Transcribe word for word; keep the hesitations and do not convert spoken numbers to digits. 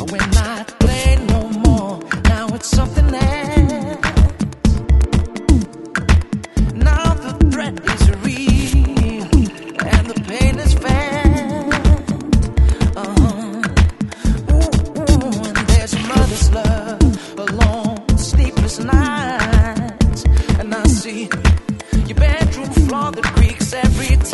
We're not playing no more. Now it's something else. Now the threat is real and the pain is felt. Uh-huh. Ooh, ooh, and there's a mother's love, a long sleepless night, and I see your bedroom floor that creaks every time.